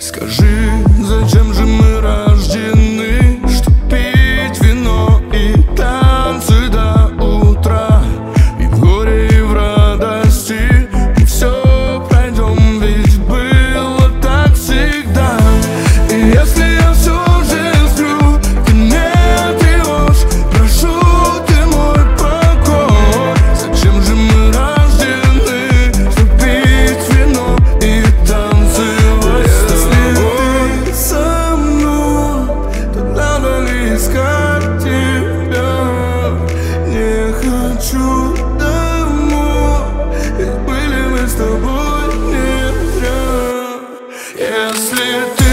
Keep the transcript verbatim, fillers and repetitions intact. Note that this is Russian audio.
Скажи, зачем же мы рождены, чтоб пить вино и танцы до утра, и в горе, и в радости мы все пройдем, ведь было так всегда. И если я все же сплю, ты не тревожь, прошу ты мой покой. Зачем же мы рождены, чтоб пить вино и танцевать с тобой? Со мной, то надо ли искать тебя? Не хочу домой, ведь были мы с тобой не зря. Если ты